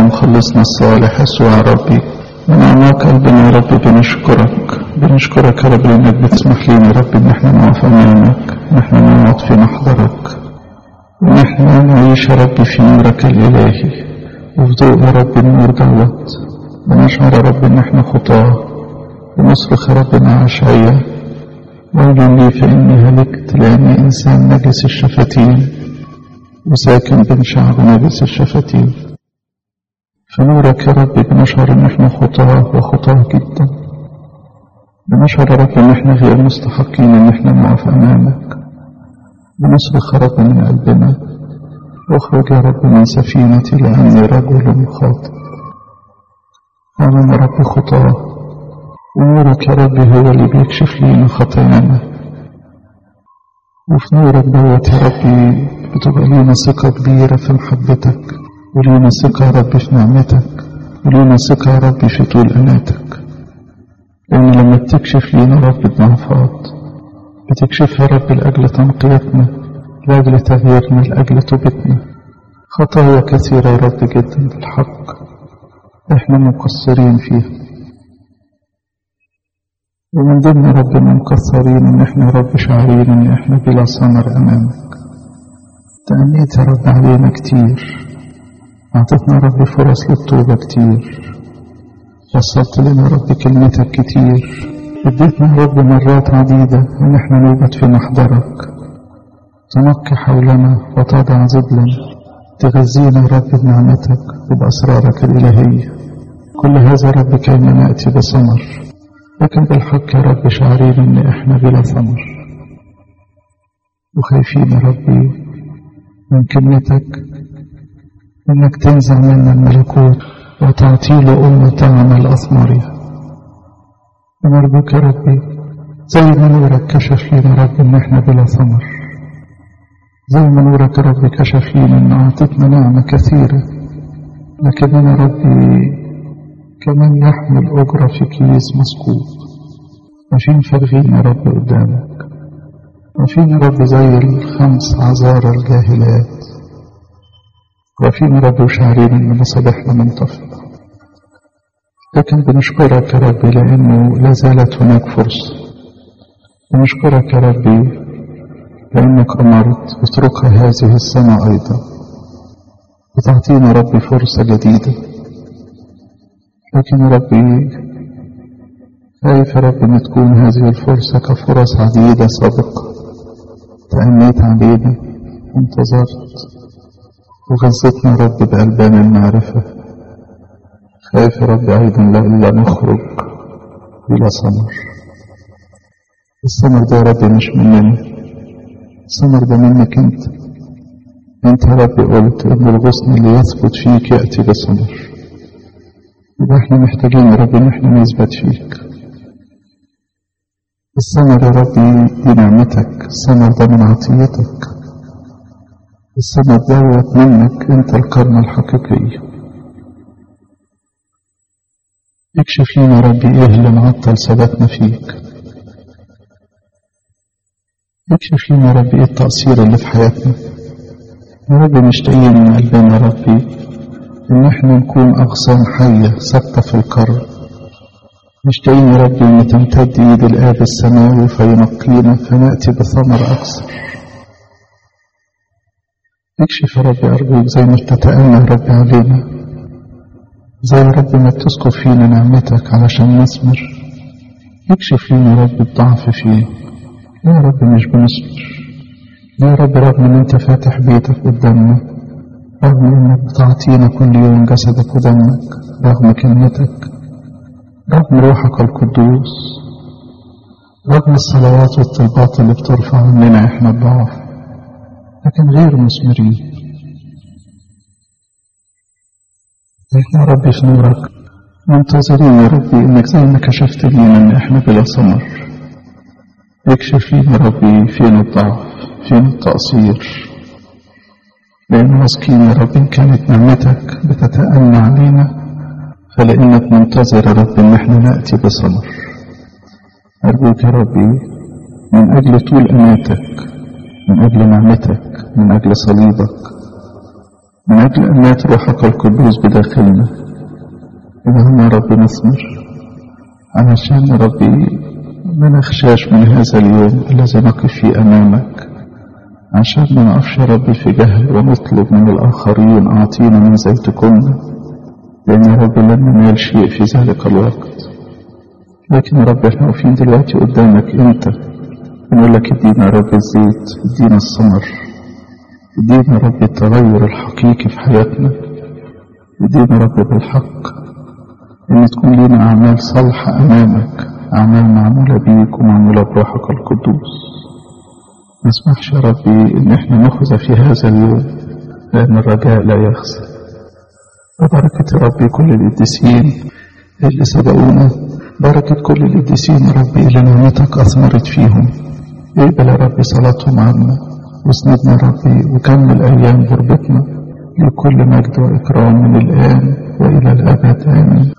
ومخلصنا الصالح يسوع ربي، من أعماق قلبنا يا رب بنشكرك يا رب لأنك بتسمح لنا يا رب إن احنا نقف أمامك، إن احنا نقعد في محضرك، إن احنا نعيش يا رب في نورك الإلهي وفي ضوء يا رب النور دوت. بنشعر يا رب إن احنا خطاة، بنصرخ يا رب مع أشعياء: ويل لي فإني هلكت لأني إنسان نجس الشفتين وساكن بين شعب نجس الشفتين. فنورك يا رب بنشعر إن احنا خطاة جدا، بنشعر يا رب إن احنا غير مستحقين إن احنا نقف أمامك. بنصرخ يا رب من قلبنا: اخرج يا رب من سفينتي لأني رجل خاطئ. أنا يا رب خطاة، ونورك يا رب هو اللي بيكشف لينا خطايانا، وفي نورك دوت يا رب بتبقى لينا ثقة كبيرة في محبتك، ولينا ثقة يا رب في نعمتك، ولينا ثقة يا رب في طول أناتك. لأن لما بتكشف لينا رب الضعفات بتكشفها يا رب لأجل تنقيتنا، لأجل تغييرنا، لأجل توبتنا. خطايا كثيرة يا رب جدا بالحق احنا مقصرين فيها، ومن ضمن يا رب مقصرين ان احنا يا رب شاعرين ان احنا بلا ثمر امامك. تأنيت يا رب علينا كتير، أعطتنا يا رب فرص للتوبة كتير، وصلت لنا يا رب كلمتك كتير، اديتنا يا رب مرات عديدة ان احنا نوبت في محضرك، تنقي حولنا وتضع ظلا، تغذينا يا رب بنعمتك وبأسرارك الإلهية. كل هذا يا رب كي نأتي بثمر، لكن بالحق يا رب شعرين ان احنا بلا ثمر، وخايفين يا ربي من كلمتك انك تنزع منا الملكوت وتعطي له أمة تعمل أثمارها. ونرجوك يا ربي زي ما نورك كشف لنا يا رب ان احنا بلا ثمر، زي ما نورك يا رب كشف لنا ان اعطتنا نعمة كثيرة، لكننا يا ربي كمان يحمل أجرة في كيس مسكوب. ماشيين فارغين يا رب قدامك، ماشيين يا رب زي الخمس عذارى الجاهلات، واقفين يا رب وشاعرين ان مصالحنا منطفئة. لكن بنشكرك يا رب لأنه لا زالت هناك فرصة. بنشكرك يا ربي لأنك أمرت اتركها هذه السنة أيضا، وتعطينا ربي فرصة جديدة. لكن يا ربي خايف يا رب أن تكون هذه الفرصة كفرص عديدة سابقة تأنيت علينا وانتظرت وغزتنا يا رب بألبان المعرفة. خايف يا رب أيضا لألا نخرج بلا ثمر. الثمر ده يا رب مش مننا، الثمر ده منك انت يا رب قلت ان الغصن اللي يثبت فيك يأتي بثمر. يبقى احنا محتاجين يا رب ان احنا نثبت فيك. الثمر يا رب دي نعمتك، الثمر ده من عطيتك، الثمر دوت منك انت الكرمة الحقيقية. اكشف لنا يا رب ايه اللي معطل ثباتنا فيك، اكشف لنا يا رب ايه التقصير اللي في حياتنا. يا رب مشتاقين من قلبنا يا ربي ان احنا نكون اغصان حية ثابتة في القرن. مشتاقين يا ربي ان تمتد ايد الاب السماوي فينقينا فنأتي بثمر اكثر. اكشف يا رب ارجوك زي ما تتأنى يا رب علينا، زي يا رب ما تسكب فينا نعمتك علشان نثمر. اكشف لنا يا رب الضعف فيه. يا رب مش بنصبر يا رب، رغم ان انت فاتح بيتك قدامنا، رغم انك بتعطينا كل يوم جسدك ودمك، رغم كلمتك، رغم روحك القدوس، رغم الصلوات والطلبات اللي بترفع عننا احنا الضعف، لكن غير مثمرين. احنا يا رب في نورك منتظرين يا ربي انك زي ما كشفت لينا ان احنا بلا ثمر. اكشف لينا يا ربي فين الضعف، فين التقصير، لأن واثقين يا رب إن كانت نعمتك بتتأنى علينا فلأنك منتظر يا رب إن احنا نأتي بثمر. أرجوك يا ربي من أجل طول أناتك، من أجل نعمتك، من أجل صليبك، من أجل أن مات روحك القدوس بداخلنا اللهم يا رب نثمر، علشان يا ربي ما نخشاش من هذا اليوم الذي نقف فيه أمامك، عشان ما نقفش يا ربي في جهل ونطلب من الآخرين أعطينا من زيتكم، لأن يا رب لن ننال شيء في ذلك الوقت. لكن يا رب احنا واقفين دلوقتي قدامك انت، بنقول لك ادينا يا رب الزيت، ادينا الثمر، ادينا يا رب التغير الحقيقي في حياتنا، ادينا يا رب بالحق ان تكون لنا اعمال صالحة امامك، اعمال معمولة بيك ومعمولة بروحك القدوس. ما اسمحش يا ربي ان احنا نخزى في هذا اليوم، لان الرجاء لا يخزى. وبركة يا ربي كل القديسين اللي سبقونا، بركة كل القديسين يا ربي اللي نعمتك اثمرت فيهم، اقبل يا ربي صلاتهم عنا واسندنا يا ربي، وكمل ايام غربتنا. لكل مجد واكرام من الان والى الابد امين.